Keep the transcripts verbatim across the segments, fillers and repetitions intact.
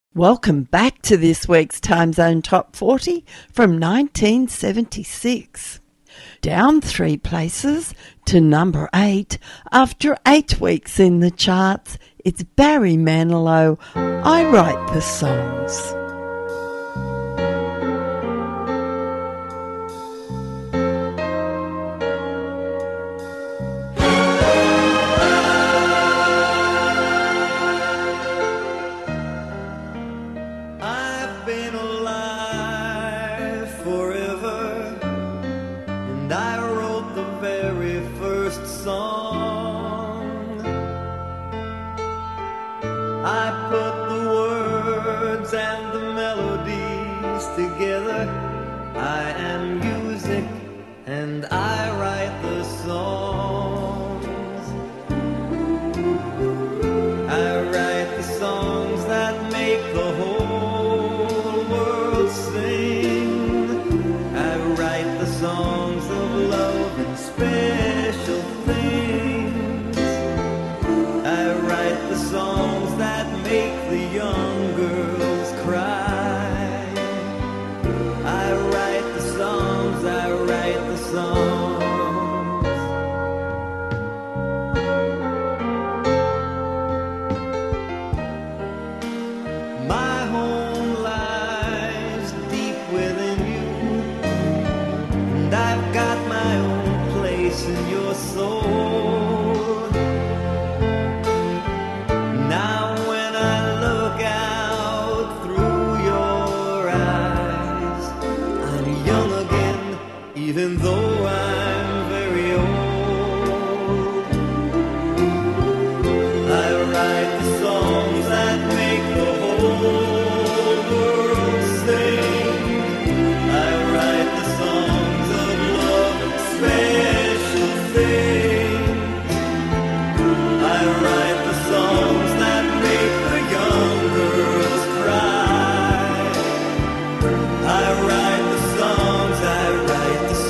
Welcome back to this week's Time Zone Top forty from nineteen seventy-six. Down three places to number eight after eight weeks in the charts, it's Barry Manilow, I Write the Songs. And I write the songs. I write the songs that make the whole world sing. I write the songs of love and special things. I write the songs that make the young girls cry. I write the songs, I write the songs. My home lies deep within you, and I've got my own place in your soul. Now when I look out through your eyes, I'm young again, even though I'm very old. I write the songs that make the whole world sing. I write the songs of love and special things. I write the songs that make the young girls cry. I write the songs, I write the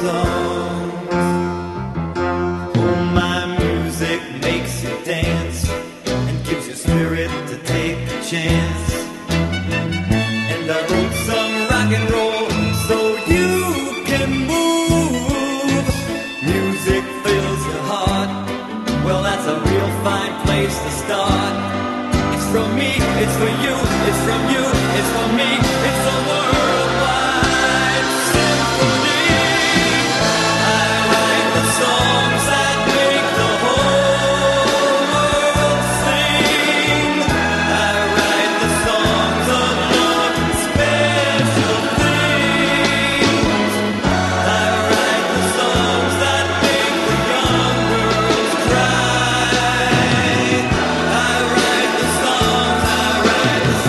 songs. Oh, my music makes you dance and gives you spirit to take a chance. And I wrote some rock and roll so you can move. Music fills your heart, well, that's a real fine place to start. It's from me, it's for you, it's from you, it's for me, it's a worldwide symphony. I write the songs that make the whole world sing. I write the songs of love and special things. I write the songs that make the young girls cry. I write the songs, I write the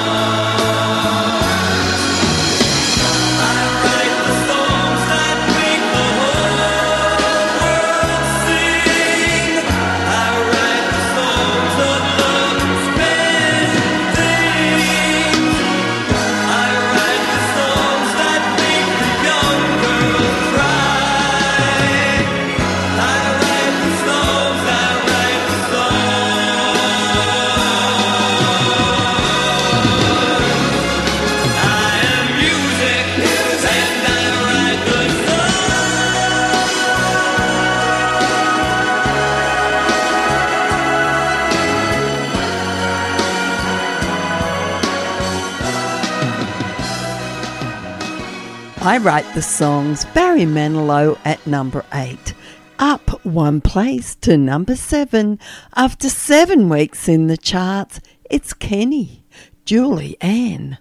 songs. I write the songs that make the whole world sing. I write the songs of love and special things. I write the songs that make the young girls cry. I write the songs, I write the songs. I am music, and I write the I Write the Songs, Barry Manilow at number eight. Up one place to number seven. After seven weeks in the charts, it's Kenny, Julie Ann.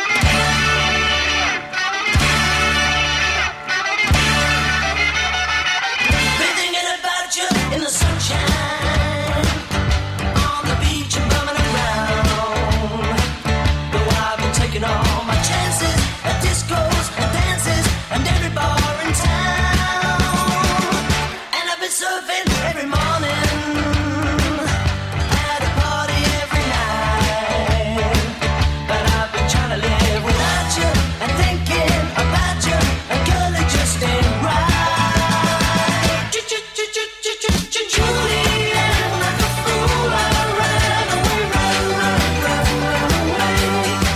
Been thinking about you in the sunshine, on the beach and bumming around. Though I've been taking all my chances at discos and dances and every bar in town. And I've been surfing every morning, at a party every night. But I've been trying to live without you and thinking about you, and girl, it just ain't right. Julian, like a fool, I ran away, run, run, run, run away.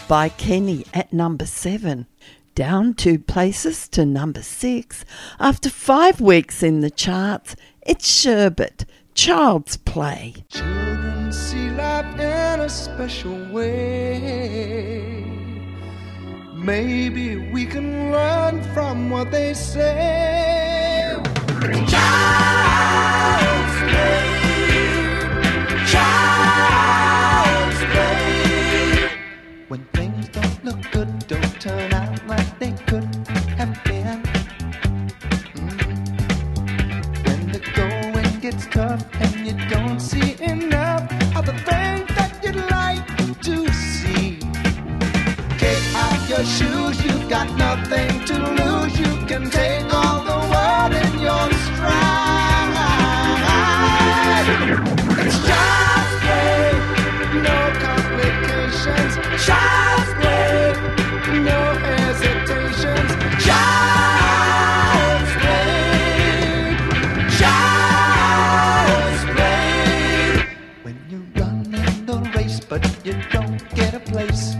by Kenny at number seven. Down two places to number six. After five weeks in the charts, it's Sherbet, Child's Play. Children see life in a special way. Maybe we can learn from what they say. Child's play, child's play. When things don't look good, don't turn out like they could have been. Mm. When the going gets tough and you don't see enough of the things that you'd like to see. Take off your shoes, you've got nothing to lose. You can take all the world in your stride. It's child's play, no complications. Child's play, no hesitations. Child's play, child's play. When you run in the race but you don't get a place.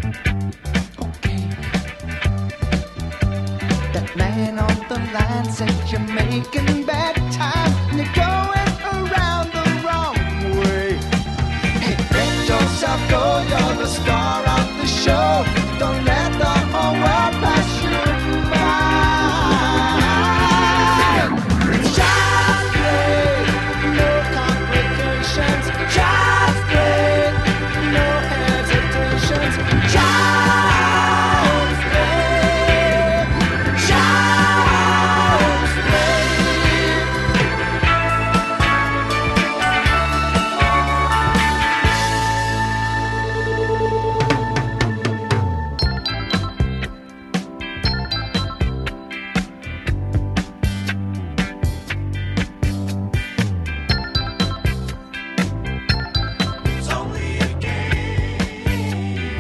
Man on the line said you're making bad time and you're going around the wrong way. Hey, let yourself go, you're the star of the show. Don't let the whole world pass you by. It's child's play, no complications. Child's play, no hesitations. Child's play, child's play. It's only a game.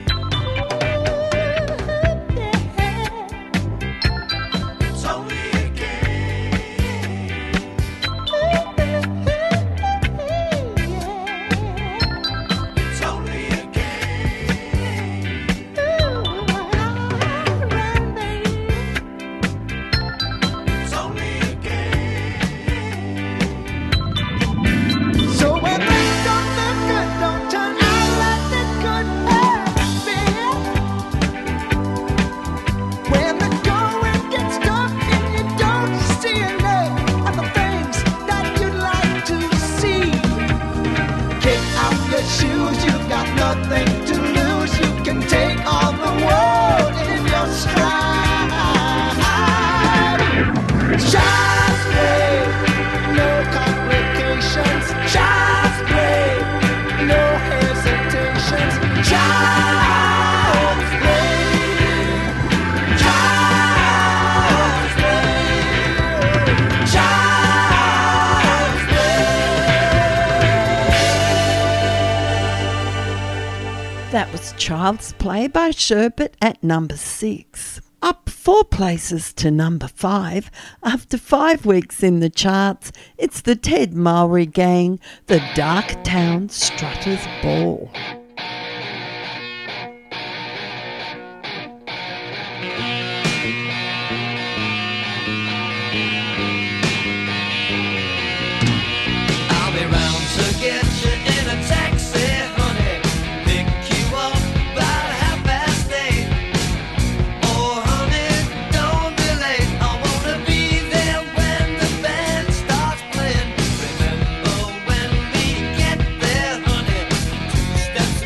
It's only a game. It's only a game. It's only a game. So when things don't look good, don't turn out like they could have been. When the going gets tough and you don't see enough of the things that you'd like to see. Kick out your shoes, you've got nothing to lose. You can take all the world in your stride. Child's play, no complications. Child's play, no hesitations. Child's play, child's play, child's play. That was Child's Play by Sherbet at number six. Up four places to number five. After five weeks in the charts, it's the Ted Mowry Gang, the Dark Town Strutters Ball. I'll be round to get you in a taxi, honey. Pick you up about half past eight. Oh, honey, don't be late. I wanna be there when the band starts playing. Remember when we get there, honey? Two steps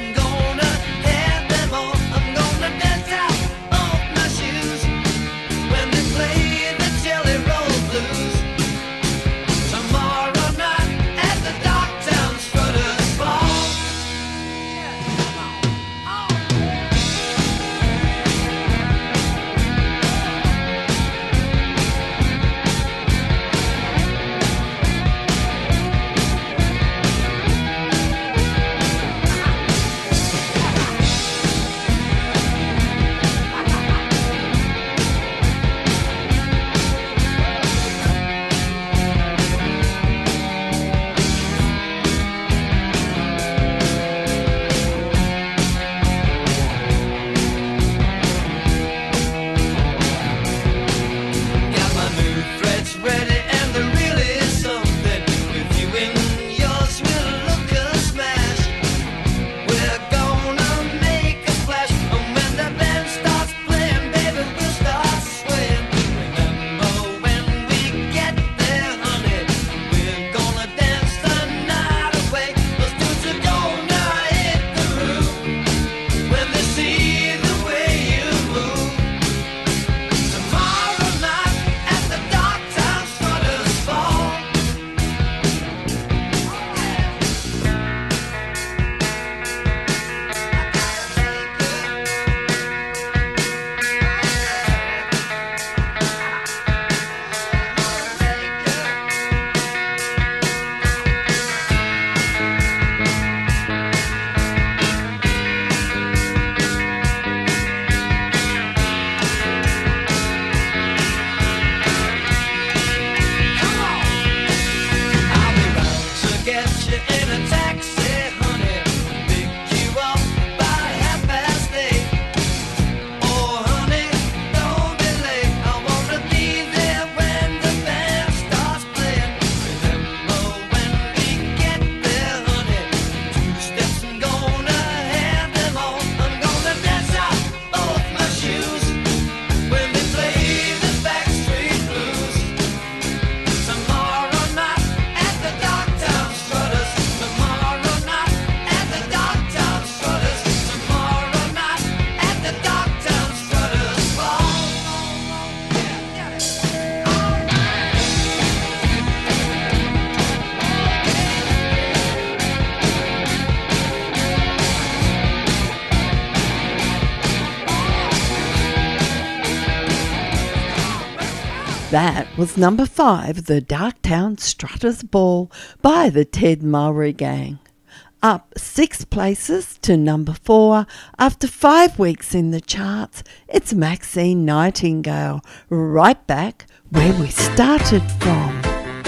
That was number five, The Darktown Strutters Ball by the Ted Mulry Gang. Up six places to number four after five weeks in the charts, it's Maxine Nightingale, Right Back Where We Started From.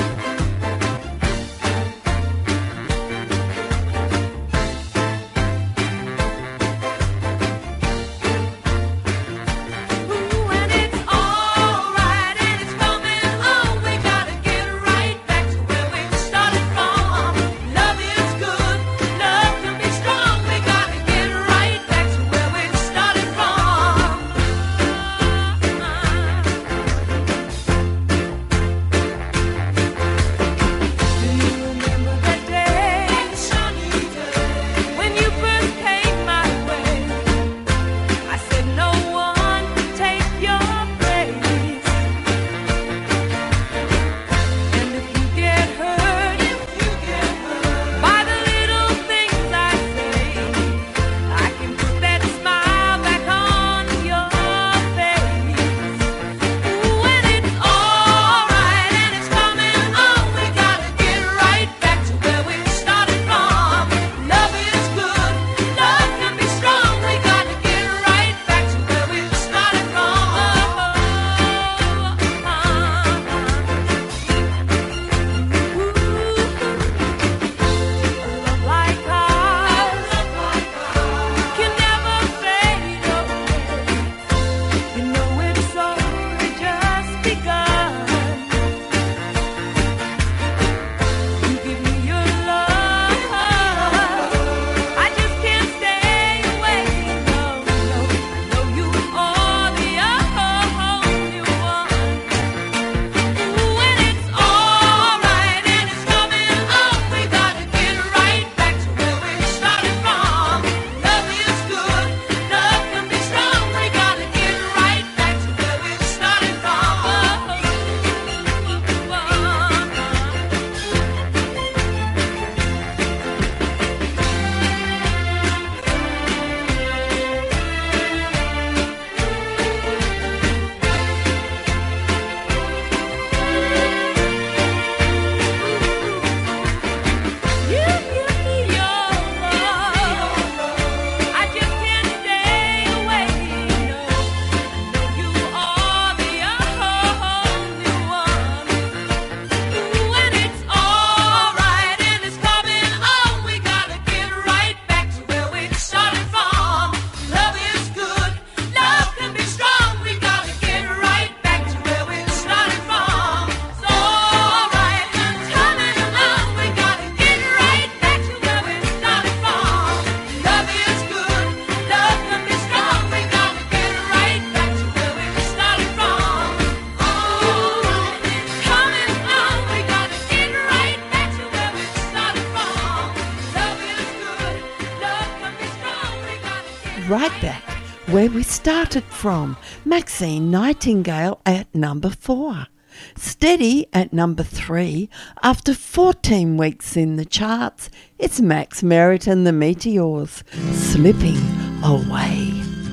Right Back Where We Started From, Maxine Nightingale at number four. Steady at number three after fourteen weeks in the charts, it's Max Merritt and the Meteors, Slipping Away.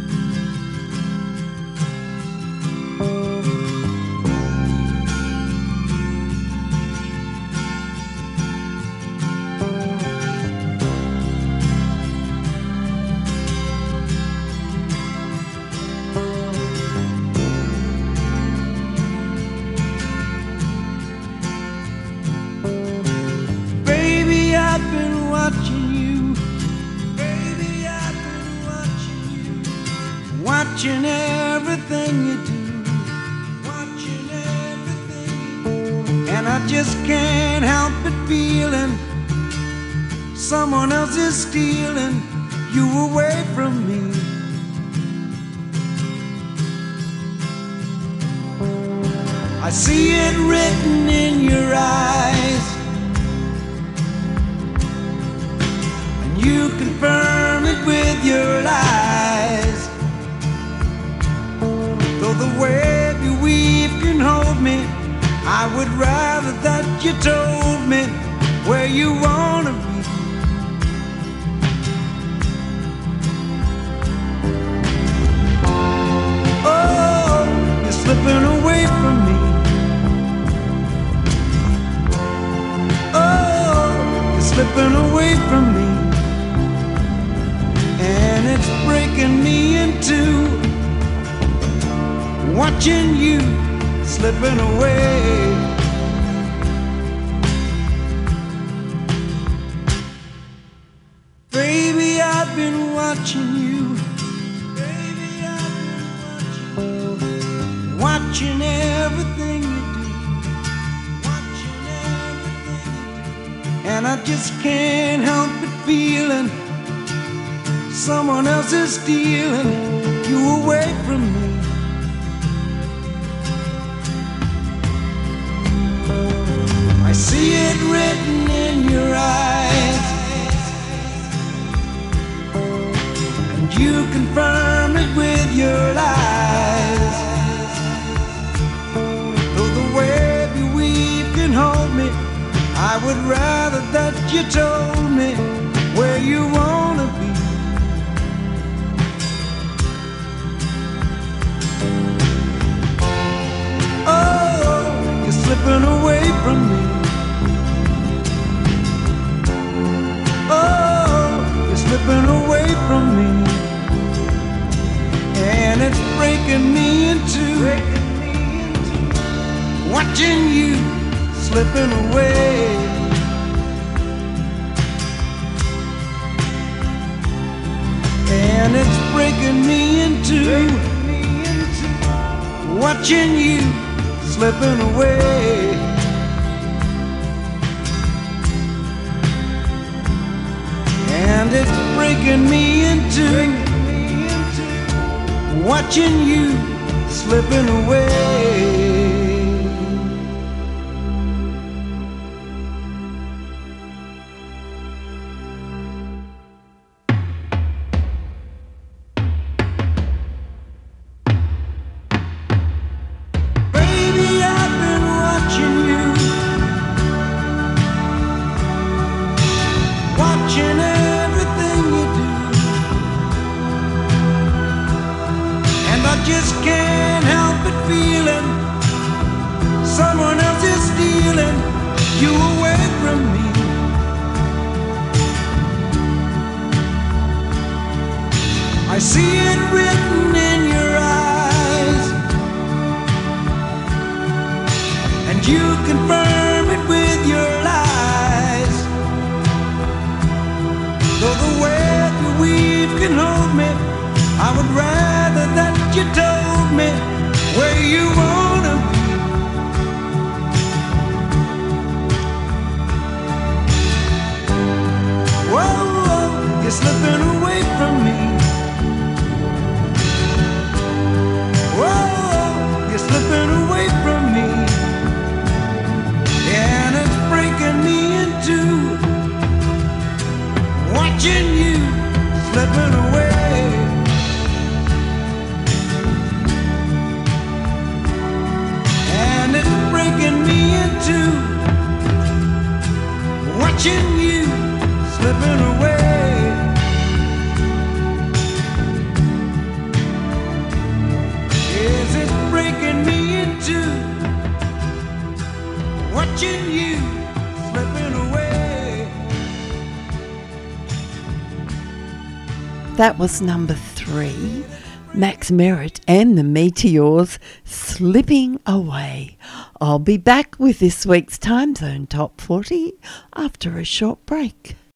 Watching everything you do, watching everything, and I just can't help but feeling someone else is stealing you away from me. I see it written in your eyes, and you confirm it with your lies. Though the web you weave can hold me, I would rather that you told me where you wanna be. Oh, you're slipping away from me. watching you slipping away. Baby, I've been watching you. Baby, I've been watching you. Watching everything you do. Watching everything you do. And I just can't help but feeling someone else is stealing you away from me. I see it written in your eyes, and you confirm it with your lies. Though the web you weave can hold me, I would rather that you told me where you wanna be. Oh, you're slipping away from me. Oh, you're slipping away from me. And it's breaking me in two, watching you slipping away. And it's breaking me in two, watching you slipping away. And it's breaking me into watching you slipping away. Baby, I've been watching you, watching everything you do, and I just can't help but feeling someone else is stealing you away from me. I see it written in your eyes, and you confirm it with your lies. Though the web you weave can hold me, I would rather that you told me where you wanna be. Whoa, whoa, you're slipping away from me. Whoa, you're slipping away from me. And it's breaking me in two, watching you slipping away. And it's breaking me in two, watching you slipping away. Is it breaking me in two, watching you slipping away? That was number three, Max Merritt and the Meteors, Slipping Away. I'll be back with this week's Time Zone Top forty after a short break.